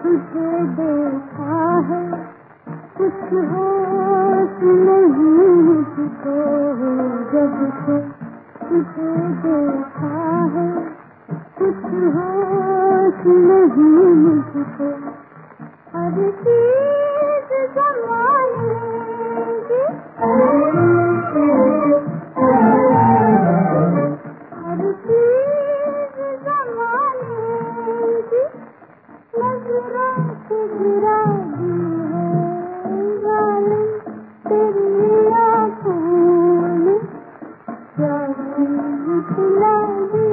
तुझे देखा है, कुछ होश नहीं मुझको जब से तुझे देखा है, कुछ होश नहीं मुझको। हर चीज ज़माने की, हर चीज ज़माने की नज़रों से गिरा दी है जालिम तेरी आँखों ने, क्या चीज खिला दी